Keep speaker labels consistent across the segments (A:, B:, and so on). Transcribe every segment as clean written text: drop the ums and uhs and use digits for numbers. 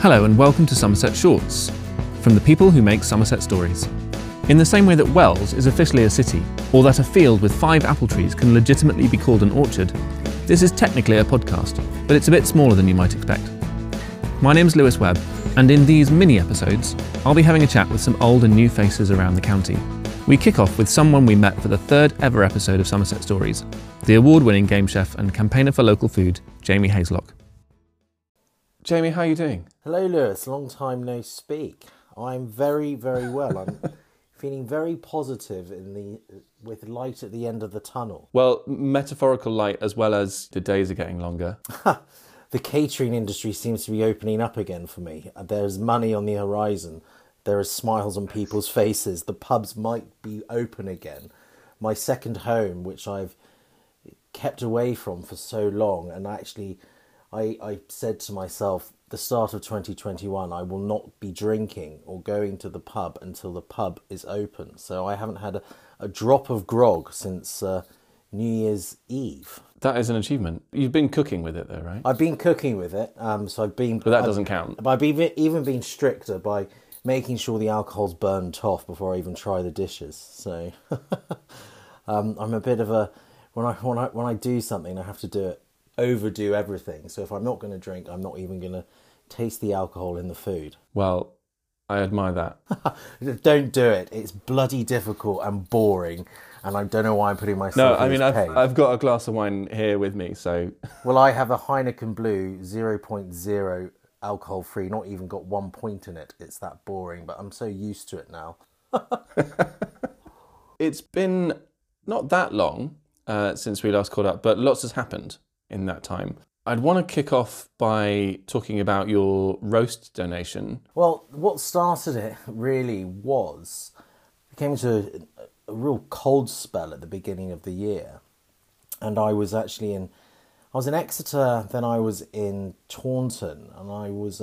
A: Hello and welcome to Somerset Shorts, from the people who make Somerset stories. In the same way that Wells is officially a city, or that a field with 5 apple trees can legitimately be called an orchard, this is technically a podcast, but it's a bit smaller than you might expect. My name's Lewis Webb, and in these mini-episodes, I'll be having a chat with some old and new faces around the county. We kick off with someone we met for the 3rd ever episode of Somerset Stories, the award-winning game chef and campaigner for local food, Jamie Hazelock. Jamie, how are you doing?
B: Hello, Lewis. Long time no speak. I'm very, very well. I'm feeling very positive with light at the end of the tunnel.
A: Well, metaphorical light as well as the days are getting longer.
B: The catering industry seems to be opening up again for me. There's money on the horizon. There are smiles on people's faces. The pubs might be open again. My second home, which I've kept away from for so long, and actually I said to myself, the start of 2021, I will not be drinking or going to the pub until the pub is open. So I haven't had a drop of grog since New Year's Eve.
A: That is an achievement. You've been cooking with it though, right?
B: I've been cooking with it, so I've been...
A: But that doesn't count.
B: I've even been stricter by making sure the alcohol's burnt off before I even try the dishes. So I'm a bit of a... When I do something, I have to overdo everything. So if I'm not going to drink, I'm not even going to taste the alcohol in the food.
A: Well, I admire that.
B: Don't do it. It's bloody difficult and boring, and I don't know why I'm putting myself
A: No,
B: in
A: I mean,
B: this pain.
A: I've got a glass of wine here with me, so...
B: Well, I have a Heineken Blue 0.0 alcohol-free, not even got 1 point in it. It's that boring, but I'm so used to it now.
A: It's been not that long since we last caught up, but lots has happened in that time. I'd want to kick off by talking about your roast donation.
B: Well, what started it really was, we came into a real cold spell at the beginning of the year, and I was in Exeter, then I was in Taunton, and I was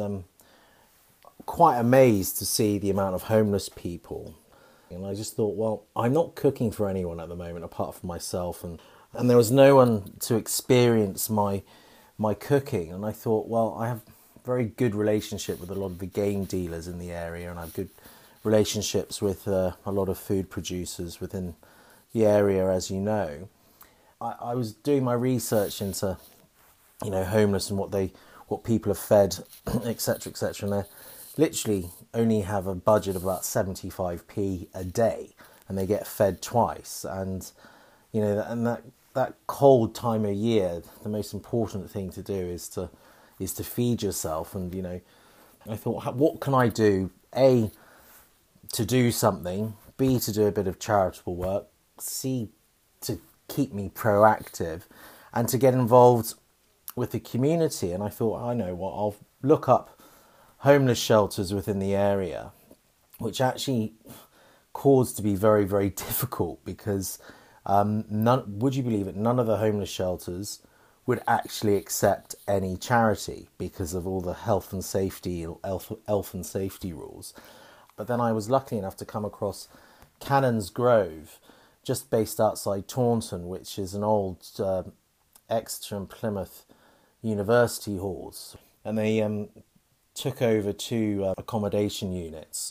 B: quite amazed to see the amount of homeless people. And I just thought, well, I'm not cooking for anyone at the moment apart from myself, and there was no one to experience my cooking. And I thought, well, I have a very good relationship with a lot of the game dealers in the area, and I have good relationships with a lot of food producers within the area, as you know. I was doing my research into, homeless and what people are fed, etc., etc., and they literally only have a budget of about 75p a day, and they get fed twice. And that cold time of year, the most important thing to do is to feed yourself. And I thought, what can I do? A, to do something. B, to do a bit of charitable work. C, to keep me proactive, and to get involved with the community. And I thought, I know what, I'll look up homeless shelters within the area, which actually caused to be very, very difficult, because would you believe it, none of the homeless shelters would actually accept any charity because of all the health and safety rules. But then I was lucky enough to come across Cannons Grove, just based outside Taunton, which is an old Exeter and Plymouth university halls, and they took over 2 accommodation units,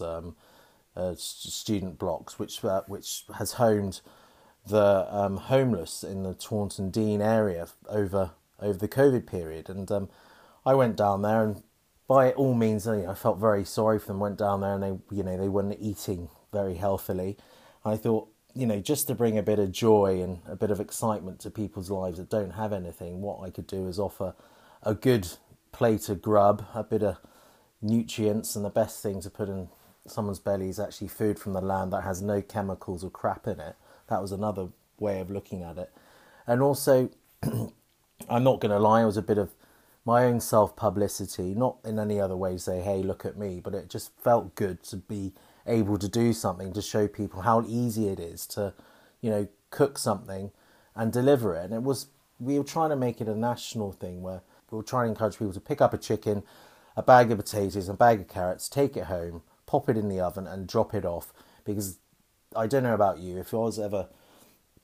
B: student blocks, which has homed the homeless in the Taunton Deane area over the COVID period. And I went down there, and by all means, I felt very sorry for them. Went down there, and they weren't eating very healthily. I thought, just to bring a bit of joy and a bit of excitement to people's lives that don't have anything, what I could do is offer a good plate of grub, a bit of nutrients, and the best thing to put in someone's belly is actually food from the land that has no chemicals or crap in it. That was another way of looking at it. And also, I'm not going to lie, it was a bit of my own self-publicity, not in any other way say, hey, look at me, but it just felt good to be able to do something to show people how easy it is to, cook something and deliver it. And we were trying to make it a national thing where we were trying to encourage people to pick up a chicken, a bag of potatoes, a bag of carrots, take it home, pop it in the oven and drop it off. Because I don't know about you, if I was ever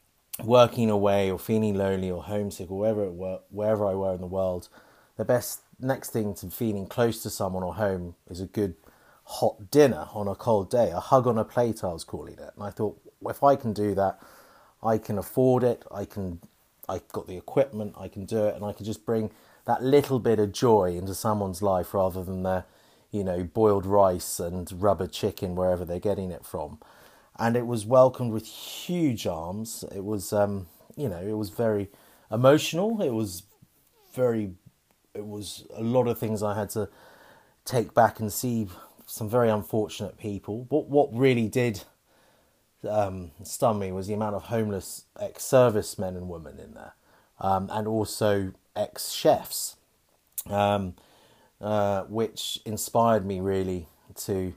B: working away or feeling lonely or homesick or wherever I were in the world, the best next thing to feeling close to someone or home is a good hot dinner on a cold day, a hug on a plate, I was calling it. And I thought, well, if I can do that, I can afford it, I've got the equipment, I can do it, and I can just bring that little bit of joy into someone's life rather than their, boiled rice and rubber chicken wherever they're getting it from. And it was welcomed with huge arms. It was, it was very emotional. It was a lot of things I had to take back and see some very unfortunate people. What really did stun me was the amount of homeless ex-servicemen and women in there, and also ex-chefs, which inspired me really to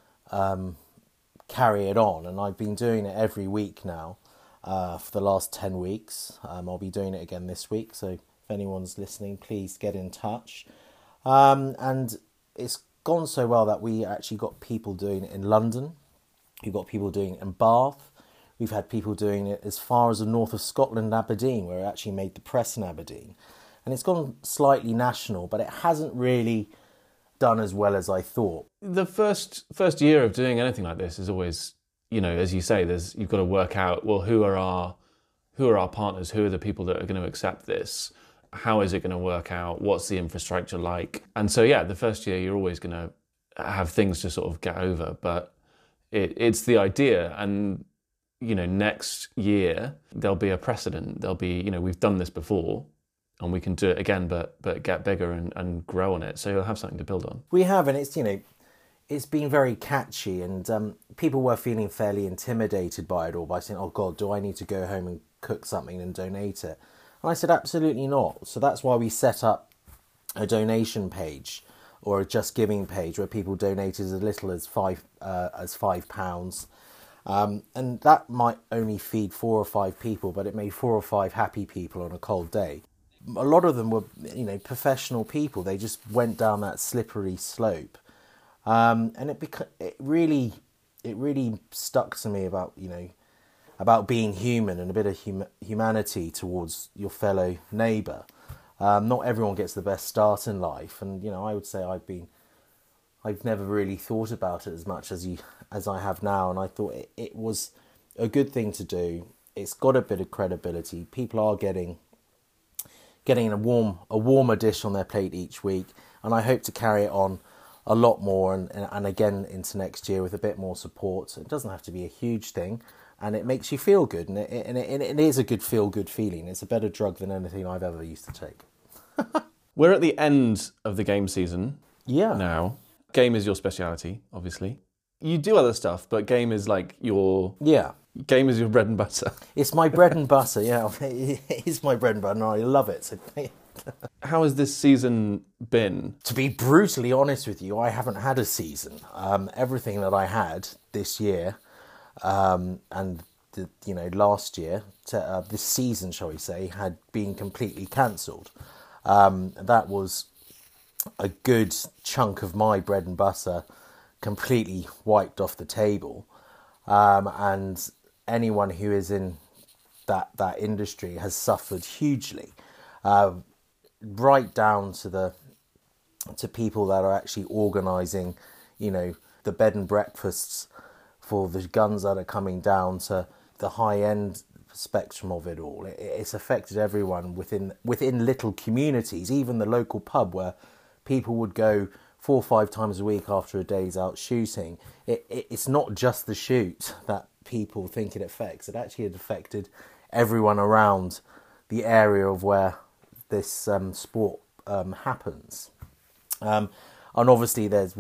B: carry it on. And I've been doing it every week now for the last 10 weeks. I'll be doing it again this week, so if anyone's listening, please get in touch. And it's gone so well that we actually got people doing it in London. We've got people doing it in Bath. We've had people doing it as far as the north of Scotland, Aberdeen, where it actually made the press in Aberdeen. And it's gone slightly national, but it hasn't really done as well as I thought.
A: The first year of doing anything like this is always, as you say, you've got to work out, well, who are our partners? Who are the people that are going to accept this? How is it going to work out? What's the infrastructure like? And so, the first year you're always going to have things to sort of get over, but it's the idea. And, next year there'll be a precedent. There'll be, we've done this before and we can do it again, but get bigger and grow on it. So you'll have something to build on. We have, and
B: it's been very catchy, and people were feeling fairly intimidated by it all, by saying, oh God, do I need to go home and cook something and donate it? And I said, absolutely not. So that's why we set up a donation page or a Just Giving page where people donated as little as £5. And that might only feed 4 or 5 people, but it made 4 or 5 happy people on a cold day. A lot of them were, professional people. They just went down that slippery slope. And it really stuck to me about being human and a bit of humanity towards your fellow neighbour. Not everyone gets the best start in life, and I would say I've never really thought about it as much as I have now, and I thought it was a good thing to do. It's got a bit of credibility. People are getting a warmer dish on their plate each week, and I hope to carry it on a lot more and again into next year with a bit more support. It doesn't have to be a huge thing, and it makes you feel good, and it is a good feel-good feeling. It's a better drug than anything I've ever used to take.
A: We're at the end of the game season now. Game is your speciality, obviously. You do other stuff, but game is like your...
B: Yeah.
A: Game is your bread and butter.
B: It's my bread and butter, yeah. It is my bread and butter, and I love it. So...
A: How has this season been?
B: To be brutally honest with you, I haven't had a season. Everything that I had this year, and last year, this season, shall we say, had been completely cancelled. That was a good chunk of my bread and butter completely wiped off the table. And anyone who is in that industry has suffered hugely. Right down to people that are actually organising, the bed and breakfasts for the guns that are coming down to the high end spectrum of it all. It's affected everyone within little communities, even the local pub where people would go 4 or 5 times a week after a day's out shooting. It's not just the shoot that people think it affects. It actually had affected everyone around the area of where this sport happens. And obviously there's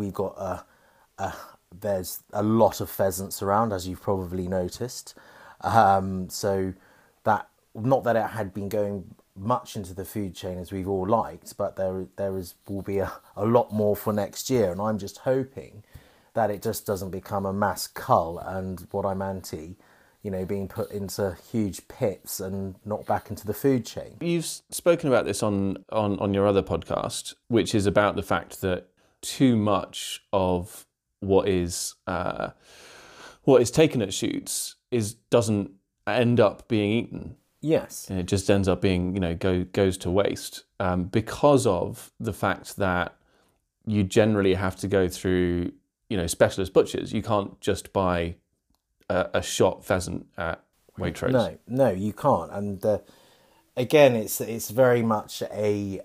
B: a lot of pheasants around, as you've probably noticed. So that, not that it had been going much into the food chain as we've all liked, but will be a lot more for next year, and I'm just hoping that it just doesn't become a mass cull and what I'm anti, being put into huge pits and not back into the food chain.
A: You've spoken about this on your other podcast, which is about the fact that too much of what is taken at shoots doesn't end up being eaten.
B: Yes.
A: And it just ends up being, goes to waste because of the fact that you generally have to go through, specialist butchers. You can't just buy a shot pheasant at Waitrose.
B: No, you can't. And again, it's very much a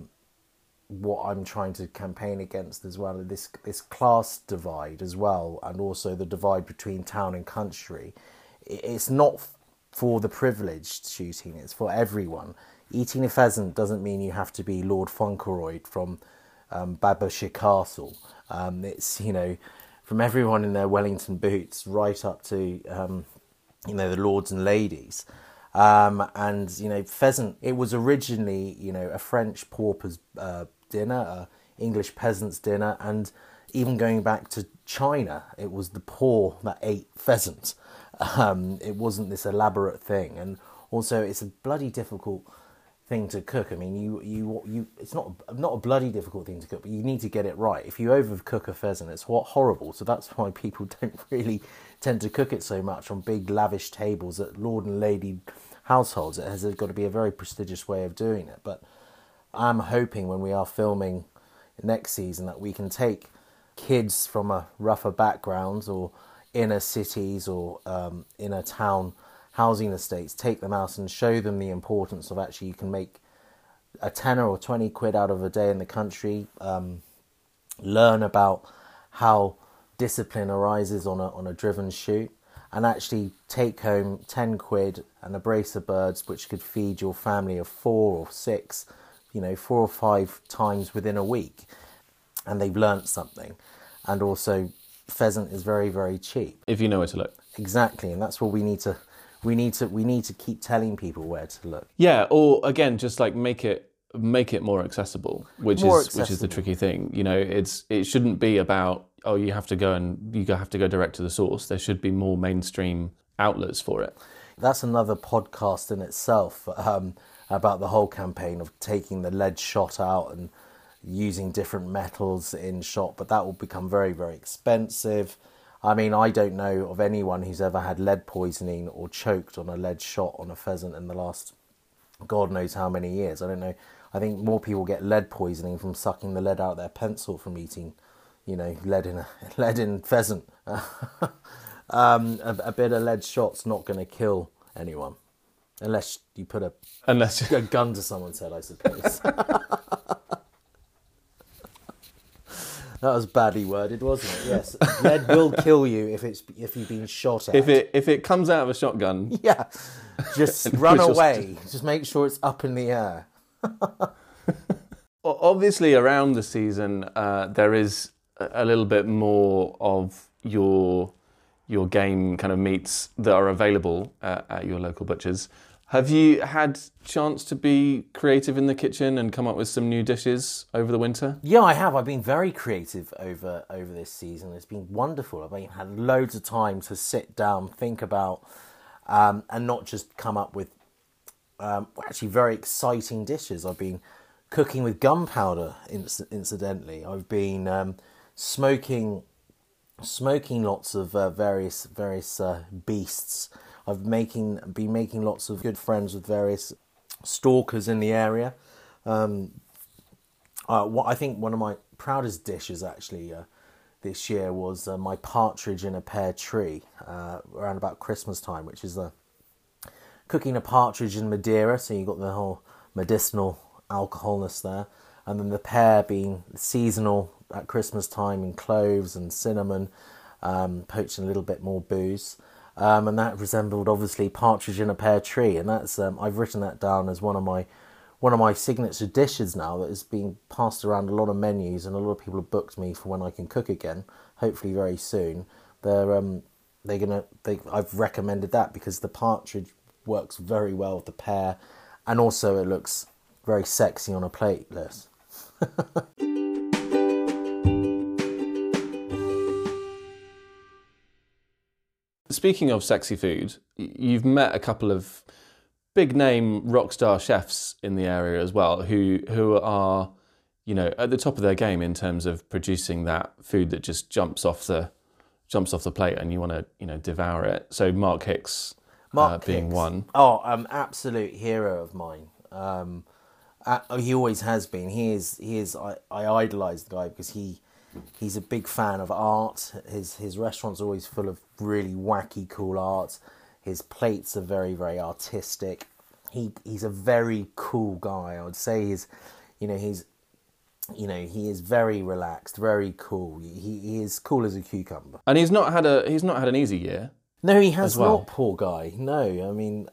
B: what I'm trying to campaign against as well. This class divide as well, and also the divide between town and country. It's not for the privileged shooting, it's for everyone. Eating a pheasant doesn't mean you have to be Lord Fauntleroy from Babochet Castle. It's, from everyone in their Wellington boots right up to, the lords and ladies. And, pheasant, it was originally, a French pauper's dinner, a English peasant's dinner, and even going back to China, it was the poor that ate pheasant. It wasn't this elaborate thing, and also it's a bloody difficult thing to cook. I mean, you it's not a bloody difficult thing to cook, but you need to get it right. If you overcook a pheasant, it's horrible. So that's why people don't really tend to cook it so much on big lavish tables at lord and lady households. It has got to be a very prestigious way of doing it. But I'm hoping when we are filming next season that we can take kids from a rougher background or inner cities or inner town housing estates, take them out and show them the importance of actually you can make a tenner or 20 quid out of a day in the country, learn about how discipline arises on a driven shoot, and actually take home 10 quid and a brace of birds which could feed your family of 4 or 6, 4 or 5 times within a week, and they've learnt something. And also pheasant is very, very cheap
A: if you know where to look.
B: Exactly, and that's what we need to keep telling people where to look.
A: Yeah, or again, just like make it more accessible, which is the tricky thing. It shouldn't be about you have to go direct to the source. There should be more mainstream outlets for it.
B: That's another podcast in itself about the whole campaign of taking the lead shot out and using different metals in shot, but that will become very, very expensive. I mean, I don't know of anyone who's ever had lead poisoning or choked on a lead shot on a pheasant in the last God knows how many years. I don't know. I think more people get lead poisoning from sucking the lead out of their pencil from eating, lead in pheasant. A bit of lead shot's not going to kill anyone, unless you put a gun to someone's head, I suppose. That was badly worded, wasn't it? Yes, lead will kill you if you've been shot at.
A: If it comes out of a shotgun,
B: yeah, just run away. Just make sure it's up in the air.
A: Obviously, around the season, there is a little bit more of your game kind of meats that are available at your local butchers. Have you had chance to be creative in the kitchen and come up with some new dishes over the winter?
B: Yeah, I have. I've been very creative over this season. It's been wonderful. I've had loads of time to sit down, think about, and not just come up with actually very exciting dishes. I've been cooking with gunpowder, incidentally. I've been smoking lots of various beasts. I've been making lots of good friends with various stalkers in the area. I think one of my proudest dishes actually this year was my partridge in a pear tree around about Christmas time, which is cooking a partridge in Madeira, so you've got the whole medicinal alcoholness there, and then the pear being seasonal at Christmas time in cloves and cinnamon, poached in a little bit more booze. And that resembled obviously partridge in a pear tree, and that's I've written that down as one of my signature dishes now that is being passed around a lot of menus, and a lot of people have booked me for when I can cook again, hopefully very soon. I've recommended that because the partridge works very well with the pear, and also it looks very sexy on a plate, Liz.
A: Speaking of sexy food, you've met a couple of big name rock star chefs in the area as well, who are, at the top of their game in terms of producing that food that just jumps off the plate and you want to, devour it. So Mark Hicks
B: Mark
A: being
B: Hicks.
A: one.
B: Absolute hero of mine. He always has been. He is. I idolise the guy because he's a big fan of art. His restaurant's always full of really wacky, cool art. His plates are very, very artistic. He's a very cool guy. I would say he is very relaxed, very cool. He is cool as a cucumber.
A: And he's not had an easy year.
B: No, he has
A: well.
B: not, poor guy. No, I mean,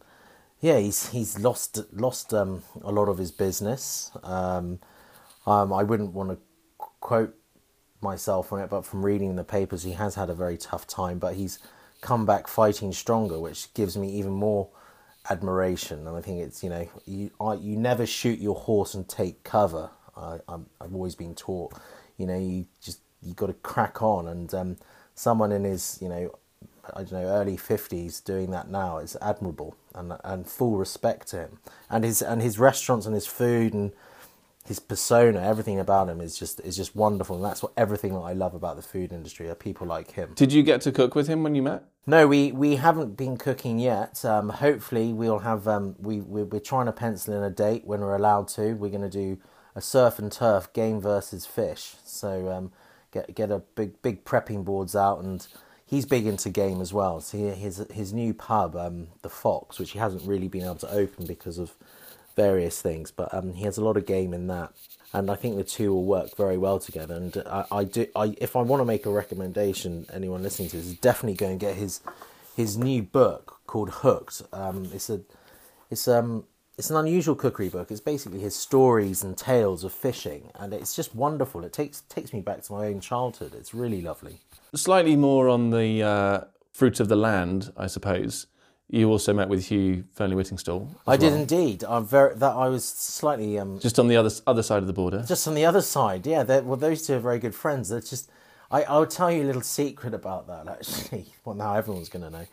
B: he's lost a lot of his business. I wouldn't want to quote myself on it, but from reading the papers, he has had a very tough time. But he's come back fighting stronger, which gives me even more admiration. And I think it's you never shoot your horse and take cover. I've always been taught, you got to crack on. And someone in his early 50s doing that now is admirable, and full respect to him. And his restaurants and his food and his persona, everything about him is just wonderful. And that's everything that I love about the food industry are people like him.
A: Did you get to cook with him when you met?
B: No, we haven't been cooking yet. Hopefully we'll have. We're trying to pencil in a date when we're allowed to. We're going to do a surf and turf game versus fish. So get a big prepping boards out, and he's big into game as well. So his new pub, the Fox, which he hasn't really been able to open because of various things, but he has a lot of game in that, and I think the two will work very well together. And if I want to make a recommendation, anyone listening to this is definitely go and get his new book called Hooked. It's an unusual cookery book. It's basically his stories and tales of fishing, and it's just wonderful. It takes me back to my own childhood. It's really lovely.
A: Slightly more on the fruit of the land, I suppose. You also met with Hugh Fearnley-Whittingstall.
B: I did indeed. I was slightly
A: just on the other side of the border.
B: Just on the other side, yeah. Those two are very good friends. They're just. I'll tell you a little secret about that. Actually, well, now everyone's going to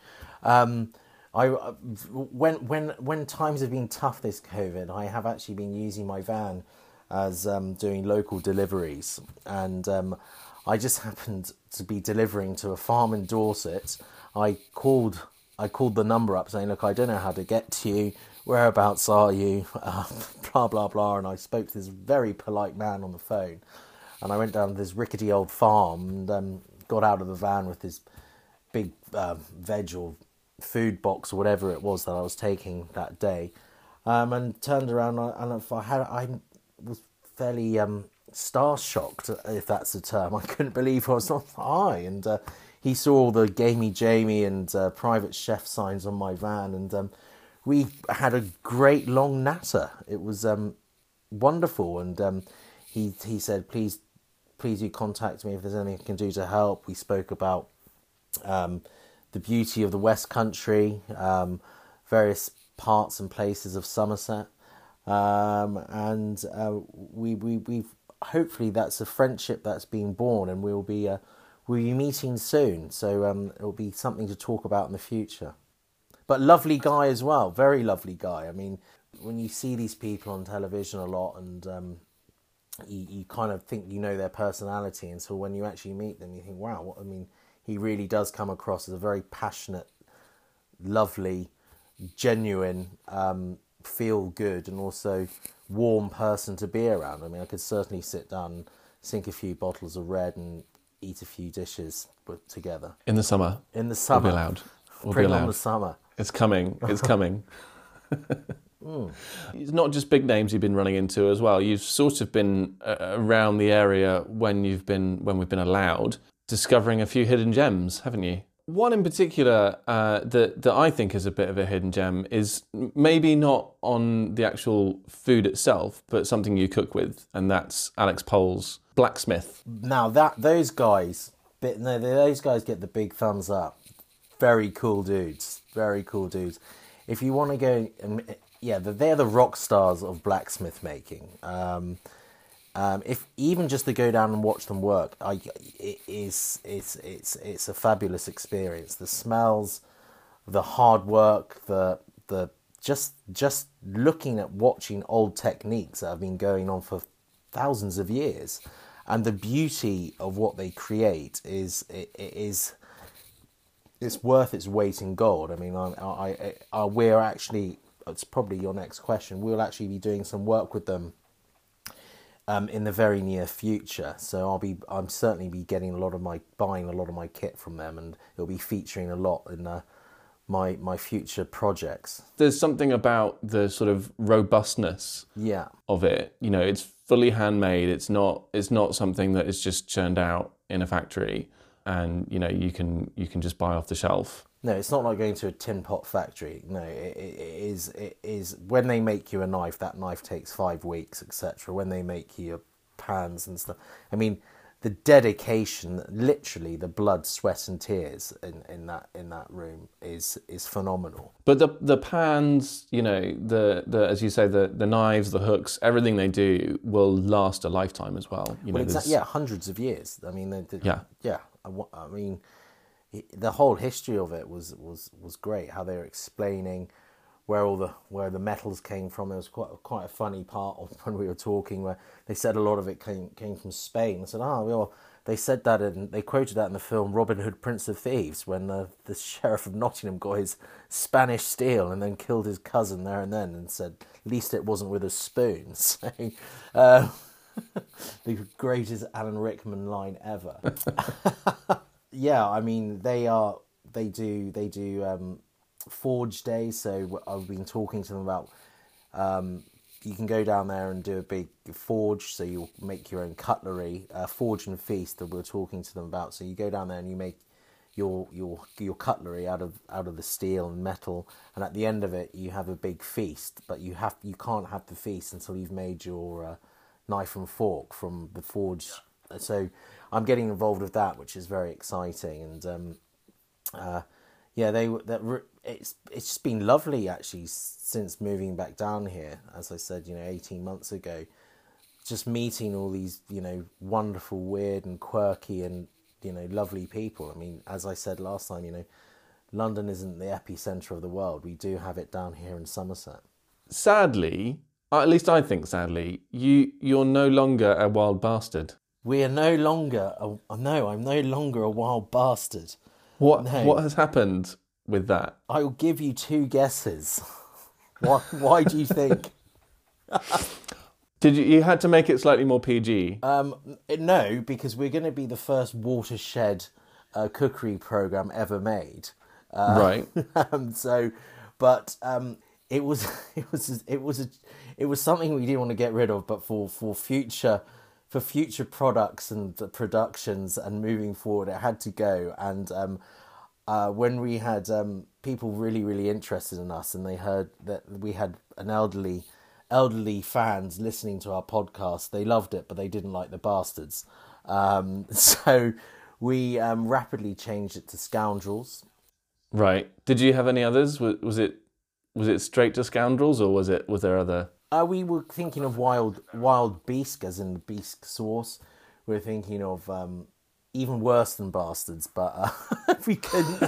B: know. When times have been tough this COVID, I have actually been using my van as doing local deliveries, and I just happened to be delivering to a farm in Dorset. I called the number up saying, look, I don't know how to get to you. Whereabouts are you? Blah, blah, blah. And I spoke to this very polite man on the phone. And I went down to this rickety old farm and got out of the van with this big veg or food box or whatever it was that I was taking that day. And turned around and I was fairly star-shocked, if that's the term. I couldn't believe I was on high. And he saw all the Gamey Jamie and private chef signs on my van, and we had a great long natter. It was wonderful, and he said, please do contact me if there's anything I can do to help. We spoke about the beauty of the West Country, various parts and places of Somerset, and we've hopefully that's a friendship that's being born, and we'll be meeting soon, so it'll be something to talk about in the future. But lovely guy as well, very lovely guy. I mean, when you see these people on television a lot, and you kind of think you know their personality, and so when you actually meet them, you think, wow, he really does come across as a very passionate, lovely, genuine, feel good, and also warm person to be around. I mean, I could certainly sit down and sink a few bottles of red and eat a few dishes together.
A: In the summer?
B: In the summer.
A: We'll be allowed.
B: Bring on the summer.
A: It's coming. It's coming. It's not just big names you've been running into as well. You've sort of been around the area when we've been allowed, discovering a few hidden gems, haven't you? One in particular that I think is a bit of a hidden gem is maybe not on the actual food itself, but something you cook with, and that's Alex Pole's Blacksmith.
B: Now those guys get the big thumbs up. Very cool dudes. Very cool dudes. If you want to go, they're the rock stars of blacksmith making. If even just to go down and watch them work, it's a fabulous experience. The smells, the hard work, the just looking at watching old techniques that have been going on for thousands of years, and the beauty of what they create is it's worth its weight in gold. I mean, we're actually, it's probably your next question, we'll actually be doing some work with them in the very near future. So I'm certainly be buying a lot of my kit from them, and it'll be featuring a lot in my future projects.
A: There's something about the sort of robustness of it. You know, it's fully handmade. It's not something that is just churned out in a factory, and you know you can just buy off the shelf.
B: No, it's not like going to a tin pot factory. No, it is when they make you a knife, that knife takes 5 weeks, etc. When they make you pans and stuff, I mean, the dedication, literally the blood, sweat and tears in that room is phenomenal.
A: But the pans, you know, the as you say, the knives, the hooks, everything they do will last a lifetime as well. You know,
B: hundreds of years. I mean,
A: yeah.
B: I mean, the whole history of it was great. How they were explaining where the metals came from. There was quite a funny part of when we were talking where they said a lot of it came from Spain. I said, well, they said that, and they quoted that in the film Robin Hood, Prince of Thieves, when the Sheriff of Nottingham got his Spanish steel and then killed his cousin there and then, and said, at least it wasn't with a spoon. So, the greatest Alan Rickman line ever. Yeah, I mean, they do Forge Day, so I've been talking to them about you can go down there and do a big forge, so you'll make your own cutlery, Forge and Feast that we're talking to them about. So you go down there and you make your cutlery out of the steel and metal, and at the end of it you have a big feast, but you can't have the feast until you've made your knife and fork from the forge. So I'm getting involved with that, which is very exciting, and it's just been lovely actually since moving back down here. As I said, 18 months ago, just meeting all these wonderful, weird and quirky and lovely people. I mean, as I said last time, London isn't the epicenter of the world. We do have it down here in Somerset.
A: Sadly, at least I think sadly, you're no longer a wild bastard.
B: We are no longer. I'm no longer a wild bastard.
A: What has happened with that?
B: I will give you 2 guesses. Why do you think?
A: You had to make it slightly more PG?
B: No, because we're going to be the first watershed cookery program ever made.
A: Right.
B: It was something we didn't want to get rid of, but for future products and productions and moving forward, it had to go. And when we had people really, really interested in us, and they heard that we had an elderly fans listening to our podcast, they loved it, but they didn't like the bastards. So we rapidly changed it to Scoundrels.
A: Right. Did you have any others? Was it straight to Scoundrels, or was there other?
B: We were thinking of wild beast, as in the beast sauce. We were thinking of even worse than bastards, but we couldn't.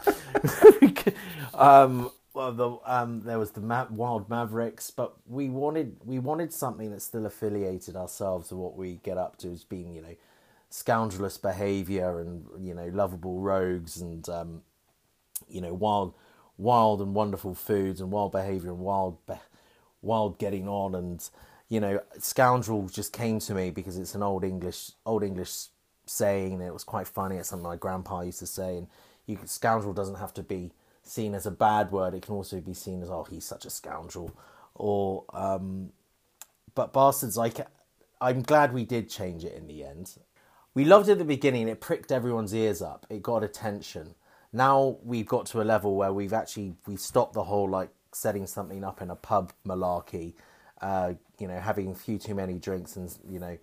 B: There was the Wild Mavericks, but we wanted something that still affiliated ourselves to what we get up to as being, scoundrelous behaviour and lovable rogues and wild and wonderful foods and wild behaviour and wild getting on. And scoundrel just came to me because it's an old English saying, and it was quite funny. It's something my grandpa used to say. And scoundrel doesn't have to be seen as a bad word. It can also be seen as, oh, he's such a scoundrel. Or but bastards, I'm glad we did change it in the end. We loved it at the beginning. It pricked everyone's ears up. It got attention. Now we've got to a level where we've stopped the whole setting something up in a pub malarkey, having a few too many drinks and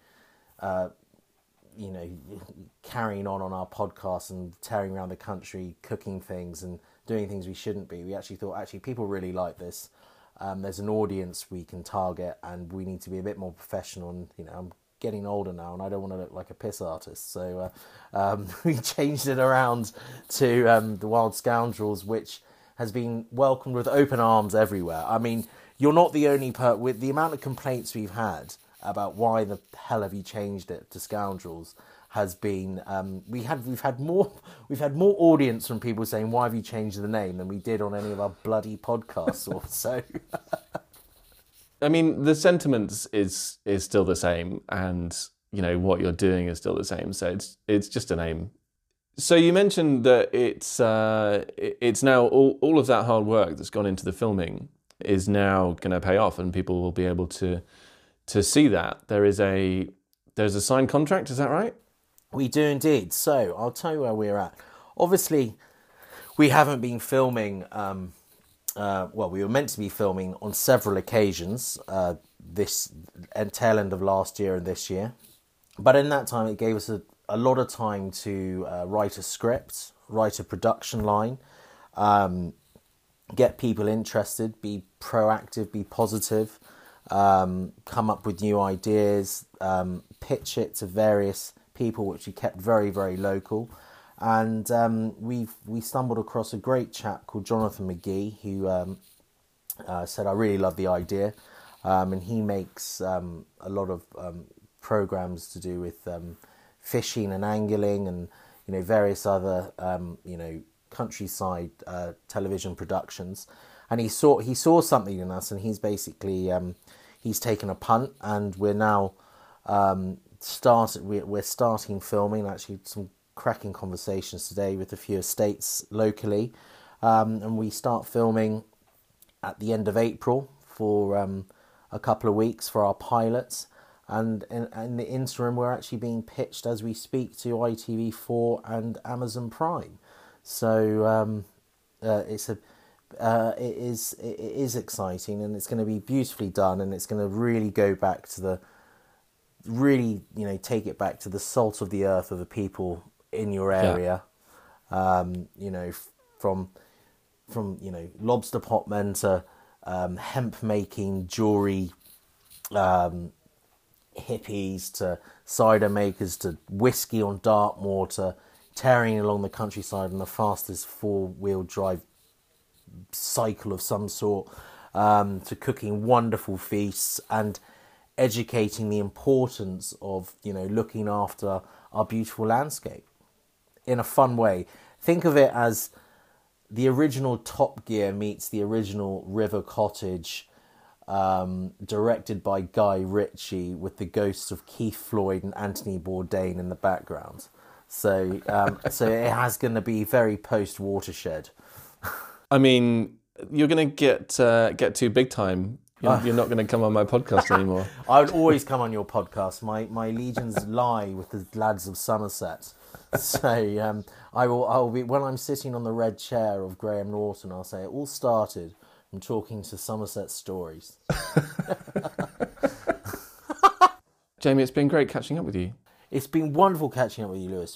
B: carrying on our podcast and tearing around the country, cooking things and doing things we shouldn't be. We actually thought, people really like this. There's an audience we can target, and we need to be a bit more professional. And I'm getting older now, and I don't want to look like a piss artist. So we changed it around to the Wild Scoundrels, which has been welcomed with open arms everywhere. I mean, you're not the only with the amount of complaints we've had about why the hell have you changed it to Scoundrels. has been we've had more audience from people saying, why have you changed the name, than we did on any of our bloody podcasts or so.
A: I mean, the sentiment is still the same, and what you're doing is still the same. So it's just a name. So you mentioned that it's now all of that hard work that's gone into the filming is now going to pay off, and people will be able to see that. There's a signed contract. Is that right?
B: We do indeed. So I'll tell you where we're at. Obviously, we haven't been filming. We were meant to be filming on several occasions this tail end of last year and this year. But in that time, it gave us a lot of time to write a script, write a production line, get people interested, be proactive, be positive, come up with new ideas, pitch it to various people, which we kept very, very local. And we stumbled across a great chap called Jonathan McGee, who said, I really love the idea. And he makes a lot of programs to do with fishing and angling and various other countryside television productions. And he saw something in us, and he's basically he's taken a punt, and we're now we're starting filming. Actually, some cracking conversations today with a few estates locally, and we start filming at the end of April for a couple of weeks for our pilots. And in the interim, we're actually being pitched as we speak to ITV4 and Amazon Prime. So it is exciting, and it's going to be beautifully done, and it's going to really go back to take it back to the salt of the earth of the people in your area. Yeah. From lobster potmen to hemp making jewelry, hippies to cider makers to whiskey on Dartmoor to tearing along the countryside on the fastest 4-wheel drive cycle of some sort, to cooking wonderful feasts and educating the importance of looking after our beautiful landscape in a fun way. Think of it as the original Top Gear meets the original River Cottage, directed by Guy Ritchie, with the ghosts of Keith Floyd and Anthony Bourdain in the background. So it has going to be very post-Watershed. I
A: mean, you're going to get too big time. You're not going to come on my podcast anymore.
B: I would always come on your podcast. My legions lie with the lads of Somerset. So I'll be, when I'm sitting on the red chair of Graham Norton, I'll say it all started from talking to Somerset Stories.
A: Jamie, it's been great catching up with you.
B: It's been wonderful catching up with you, Lewis.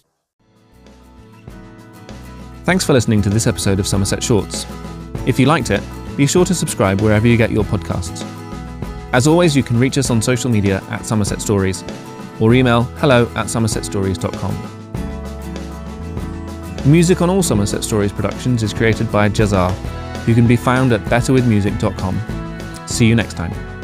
A: Thanks for listening to this episode of Somerset Shorts. If you liked it, be sure to subscribe wherever you get your podcasts. As always, you can reach us on social media at Somerset Stories, or email hello@somersetstories.com. Music on all Somerset Stories productions is created by Jazar, who can be found at betterwithmusic.com. See you next time.